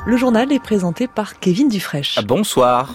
Le journal est présenté par Kevin Dufraîche. Bonsoir.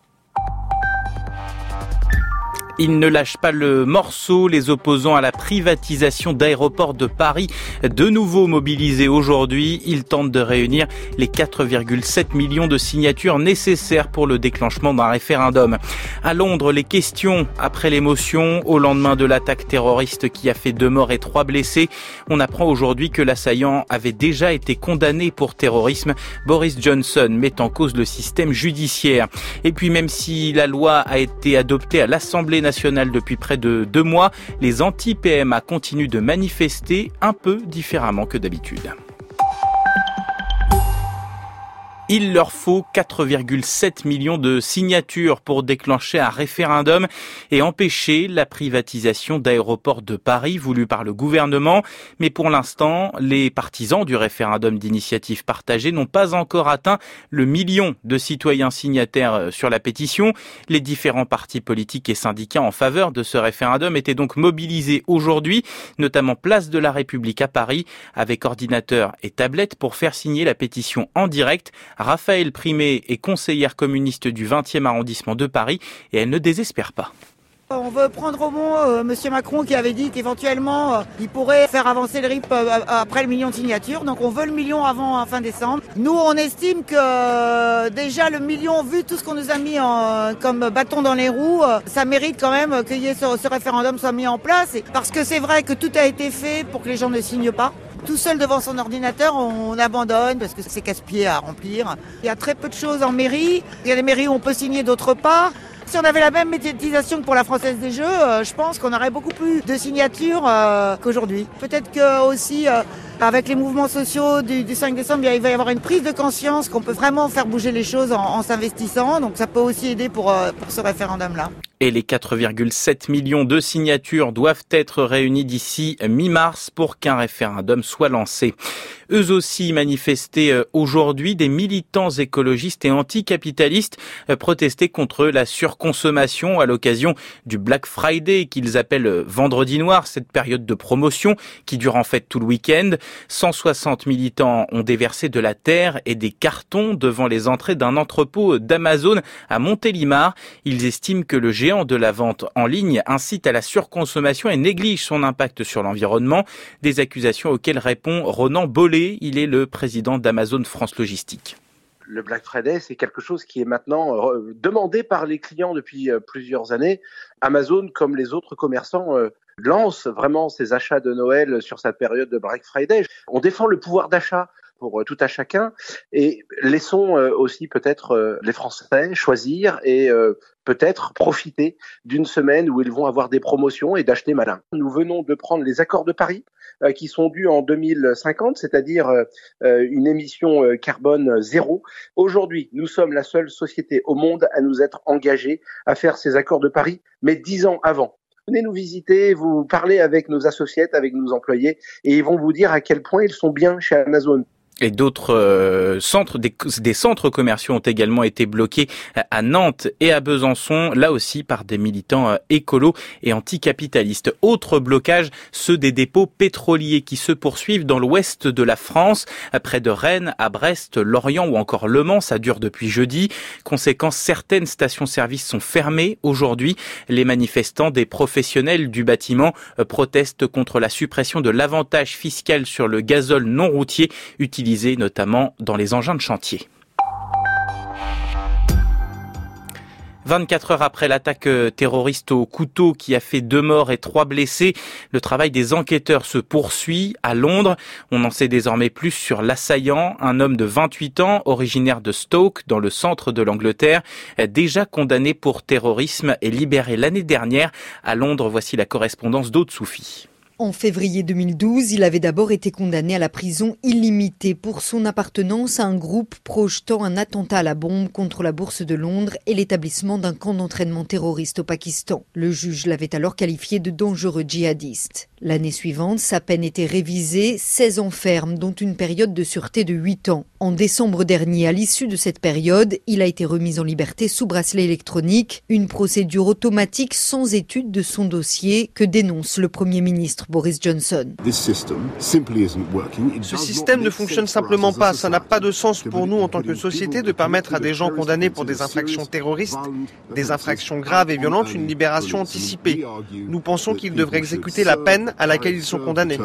Ils ne lâchent pas le morceau, les opposants à la privatisation d'Aéroports de Paris, de nouveau mobilisés aujourd'hui. Ils tentent de réunir les 4,7 millions de signatures nécessaires pour le déclenchement d'un référendum. À Londres, les questions après l'émotion au lendemain de l'attaque terroriste qui a fait 2 morts et 3 blessés. On apprend aujourd'hui que l'assaillant avait déjà été condamné pour terrorisme. Boris Johnson met en cause le système judiciaire. Et puis même si la loi a été adoptée à l'Assemblée nationale depuis près de 2 mois, les anti-PMA continuent de manifester un peu différemment que d'habitude. Il leur faut 4,7 millions de signatures pour déclencher un référendum et empêcher la privatisation d'Aéroports de Paris voulue par le gouvernement. Mais pour l'instant, les partisans du référendum d'initiative partagée n'ont pas encore atteint le million de citoyens signataires sur la pétition. Les différents partis politiques et syndicats en faveur de ce référendum étaient donc mobilisés aujourd'hui, notamment place de la République à Paris, avec ordinateurs et tablettes pour faire signer la pétition en direct. Raphaël Primet est conseillère communiste du 20e arrondissement de Paris et elle ne désespère pas. On veut prendre au mot Monsieur Macron qui avait dit qu'éventuellement il pourrait faire avancer le RIP après le million de signatures. Donc on veut le million avant fin décembre. Nous on estime que déjà le million, vu tout ce qu'on nous a mis comme bâton dans les roues, ça mérite quand même que ce référendum soit mis en place. Parce que c'est vrai que tout a été fait pour que les gens ne signent pas. Tout seul devant son ordinateur, on abandonne parce que c'est casse-pied à remplir. Il y a très peu de choses en mairie. Il y a des mairies où on peut signer, d'autres pas. Si on avait la même médiatisation que pour la Française des Jeux, je pense qu'on aurait beaucoup plus de signatures qu'aujourd'hui. Peut-être que aussi, avec les mouvements sociaux du 5 décembre, il va y avoir une prise de conscience qu'on peut vraiment faire bouger les choses en s'investissant. Donc ça peut aussi aider pour ce référendum-là. Et les 4,7 millions de signatures doivent être réunies d'ici mi-mars pour qu'un référendum soit lancé. Eux aussi manifestaient aujourd'hui, des militants écologistes et anticapitalistes protestaient contre la surconsommation à l'occasion du Black Friday qu'ils appellent vendredi noir, cette période de promotion qui dure en fait tout le week-end. 160 militants ont déversé de la terre et des cartons devant les entrées d'un entrepôt d'Amazon à Montélimar. Ils estiment que le géant de la vente en ligne incite à la surconsommation et néglige son impact sur l'environnement. Des accusations auxquelles répond Ronan Bollet, il est le président d'Amazon France Logistique. Le Black Friday, c'est quelque chose qui est maintenant demandé par les clients depuis plusieurs années. Amazon, comme les autres commerçants, lance vraiment ses achats de Noël sur cette période de Black Friday. On défend le pouvoir d'achat pour tout à chacun et laissons aussi peut-être les Français choisir et peut-être profiter d'une semaine où ils vont avoir des promotions et d'acheter malin. Nous venons de prendre les accords de Paris qui sont dus en 2050, c'est-à-dire une émission carbone zéro. Aujourd'hui, nous sommes la seule société au monde à nous être engagés à faire ces accords de Paris, mais 10 ans avant. Venez nous visiter, vous parlez avec nos associés, avec nos employés, et ils vont vous dire à quel point ils sont bien chez Amazon. Et d'autres centres, des centres commerciaux ont également été bloqués à Nantes et à Besançon, là aussi par des militants écolos et anticapitalistes. Autre blocage, ceux des dépôts pétroliers qui se poursuivent dans l'ouest de la France, près de Rennes, à Brest, Lorient ou encore Le Mans. Ça dure depuis jeudi. Conséquence, certaines stations-service sont fermées aujourd'hui. Les manifestants des professionnels du bâtiment protestent contre la suppression de l'avantage fiscal sur le gazole non routier utilisé notamment dans les engins de chantier. 24 heures après l'attaque terroriste au couteau qui a fait 2 morts et 3 blessés, le travail des enquêteurs se poursuit à Londres. On en sait désormais plus sur l'assaillant, un homme de 28 ans, originaire de Stoke, dans le centre de l'Angleterre, déjà condamné pour terrorisme et libéré l'année dernière. À Londres, voici la correspondance d'Aude Soufi. En février 2012, il avait d'abord été condamné à la prison illimitée pour son appartenance à un groupe projetant un attentat à la bombe contre la Bourse de Londres et l'établissement d'un camp d'entraînement terroriste au Pakistan. Le juge l'avait alors qualifié de dangereux djihadiste. L'année suivante, sa peine était révisée, 16 ans ferme, dont une période de sûreté de 8 ans. En décembre dernier, à l'issue de cette période, il a été remis en liberté sous bracelet électronique, une procédure automatique sans étude de son dossier que dénonce le Premier ministre Boris Johnson. Ce système ne fonctionne simplement pas. Ça n'a pas de sens pour nous en tant que société de permettre à des gens condamnés pour des infractions terroristes, des infractions graves et violentes, une libération anticipée. Nous pensons qu'ils devraient exécuter la peine à laquelle ils sont condamnés.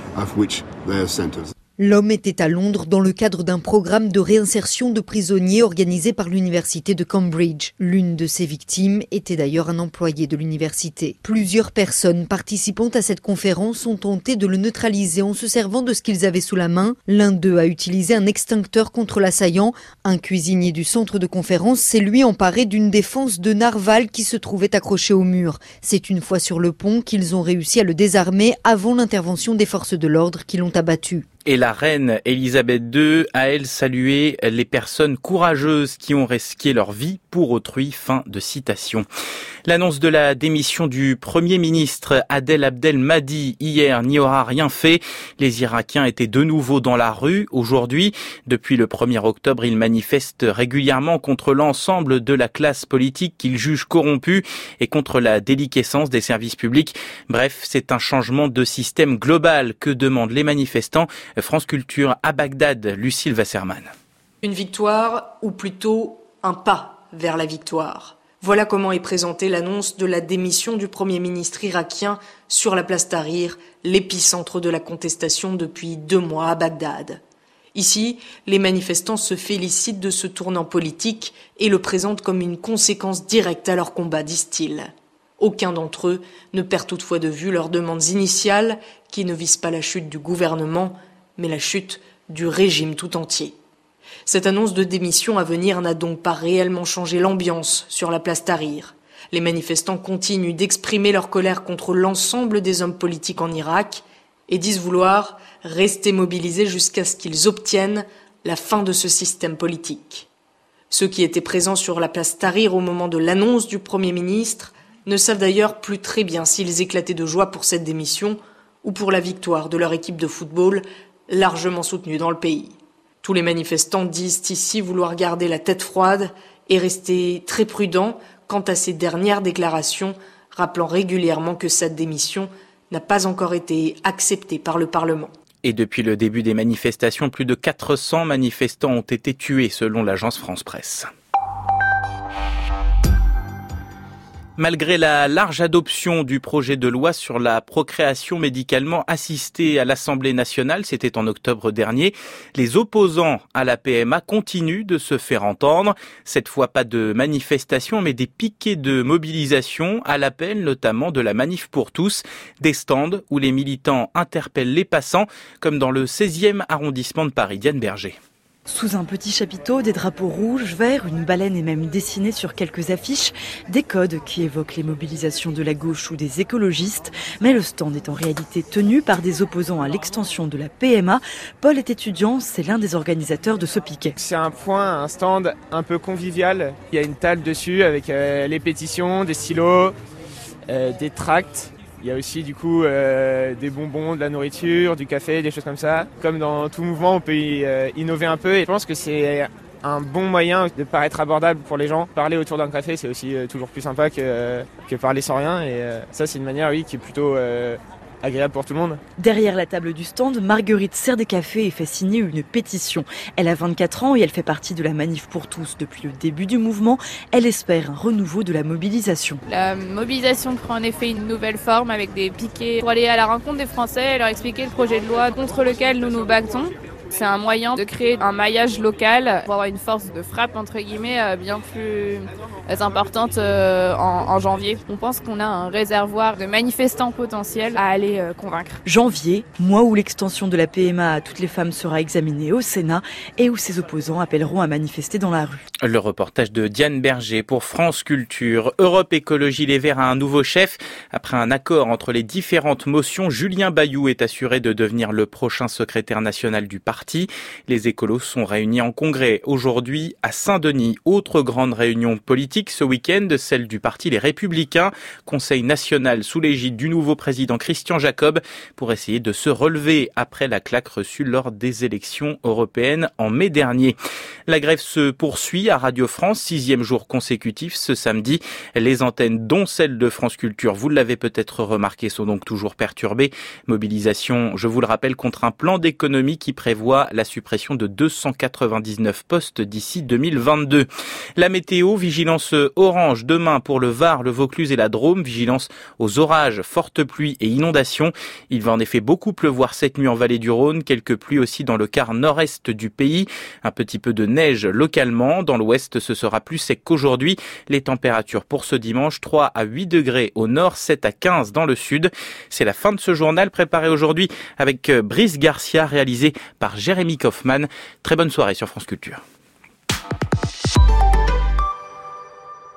L'homme était à Londres dans le cadre d'un programme de réinsertion de prisonniers organisé par l'université de Cambridge. L'une de ses victimes était d'ailleurs un employé de l'université. Plusieurs personnes participant à cette conférence ont tenté de le neutraliser en se servant de ce qu'ils avaient sous la main. L'un d'eux a utilisé un extincteur contre l'assaillant. Un cuisinier du centre de conférence s'est lui emparé d'une défense de narval qui se trouvait accrochée au mur. C'est une fois sur le pont qu'ils ont réussi à le désarmer avant l'intervention des forces de l'ordre qui l'ont abattu. Et la reine Elisabeth II a, elle, salué les personnes courageuses qui ont risqué leur vie pour autrui. Fin de citation. L'annonce de la démission du Premier ministre Adel Abdel-Mahdi hier n'y aura rien fait. Les Irakiens étaient de nouveau dans la rue aujourd'hui. Depuis le 1er octobre, ils manifestent régulièrement contre l'ensemble de la classe politique qu'ils jugent corrompue et contre la déliquescence des services publics. Bref, c'est un changement de système global que demandent les manifestants. France Culture à Bagdad, Lucille Wasserman. Une victoire, ou plutôt un pas vers la victoire. Voilà comment est présentée l'annonce de la démission du Premier ministre irakien sur la place Tahrir, l'épicentre de la contestation depuis 2 mois à Bagdad. Ici, les manifestants se félicitent de ce tournant politique et le présentent comme une conséquence directe à leur combat, disent-ils. Aucun d'entre eux ne perd toutefois de vue leurs demandes initiales qui ne visent pas la chute du gouvernement, mais la chute du régime tout entier. Cette annonce de démission à venir n'a donc pas réellement changé l'ambiance sur la place Tahrir. Les manifestants continuent d'exprimer leur colère contre l'ensemble des hommes politiques en Irak et disent vouloir rester mobilisés jusqu'à ce qu'ils obtiennent la fin de ce système politique. Ceux qui étaient présents sur la place Tahrir au moment de l'annonce du Premier ministre ne savent d'ailleurs plus très bien s'ils éclataient de joie pour cette démission ou pour la victoire de leur équipe de football, largement soutenue dans le pays. Tous les manifestants disent ici vouloir garder la tête froide et rester très prudents quant à ces dernières déclarations, rappelant régulièrement que cette démission n'a pas encore été acceptée par le Parlement. Et depuis le début des manifestations, plus de 400 manifestants ont été tués selon l'agence France Presse. Malgré la large adoption du projet de loi sur la procréation médicalement assistée à l'Assemblée nationale, c'était en octobre dernier, les opposants à la PMA continuent de se faire entendre. Cette fois, pas de manifestations, mais des piquets de mobilisation à l'appel notamment de la Manif pour tous, des stands où les militants interpellent les passants, comme dans le 16e arrondissement de Paris. Diane Berger. Sous un petit chapiteau, des drapeaux rouges, verts, une baleine est même dessinée sur quelques affiches, des codes qui évoquent les mobilisations de la gauche ou des écologistes. Mais le stand est en réalité tenu par des opposants à l'extension de la PMA. Paul est étudiant, c'est l'un des organisateurs de ce piquet. C'est un stand un peu convivial. Il y a une table dessus avec les pétitions, des stylos, des tracts. Il y a aussi du coup des bonbons, de la nourriture, du café, des choses comme ça. Comme dans tout mouvement, on peut innover un peu et je pense que c'est un bon moyen de paraître abordable pour les gens. Parler autour d'un café, c'est aussi toujours plus sympa que parler sans rien et ça c'est une manière qui est plutôt agréable pour tout le monde. Derrière la table du stand, Marguerite sert des cafés et fait signer une pétition. Elle a 24 ans et elle fait partie de la Manif pour tous depuis le début du mouvement. Elle espère un renouveau de la mobilisation. La mobilisation prend en effet une nouvelle forme avec des piquets pour aller à la rencontre des Français et leur expliquer le projet de loi contre lequel nous nous battons. C'est un moyen de créer un maillage local pour avoir une force de frappe entre guillemets bien plus importante en janvier. On pense qu'on a un réservoir de manifestants potentiels à aller convaincre. Janvier, mois où l'extension de la PMA à toutes les femmes sera examinée au Sénat et où ses opposants appelleront à manifester dans la rue. Le reportage de Diane Berger pour France Culture. Europe Écologie Les Verts a un nouveau chef. Après un accord entre les différentes motions, Julien Bayou est assuré de devenir le prochain secrétaire national du parti. Les écolos sont réunis en congrès aujourd'hui à Saint-Denis. Autre grande réunion politique politique ce week-end, celle du parti Les Républicains, conseil national sous l'égide du nouveau président Christian Jacob, pour essayer de se relever après la claque reçue lors des élections européennes en mai dernier. La grève se poursuit à Radio France, 6e jour consécutif ce samedi. Les antennes, dont celle de France Culture, vous l'avez peut-être remarqué, sont donc toujours perturbées. Mobilisation, je vous le rappelle, contre un plan d'économie qui prévoit la suppression de 299 postes d'ici 2022. La météo, vigilance orange demain pour le Var, le Vaucluse et la Drôme, vigilance aux orages, fortes pluies et inondations. Il va en effet beaucoup pleuvoir cette nuit en vallée du Rhône, quelques pluies aussi dans le quart nord-est du pays, un petit peu de neige localement. Dans l'ouest, ce sera plus sec qu'aujourd'hui. Les températures pour ce dimanche, 3 à 8 degrés au nord, 7 à 15 dans le sud. C'est la fin de ce journal préparé aujourd'hui avec Brice Garcia, réalisé par Jérémy Kaufmann. Très bonne soirée sur France Culture.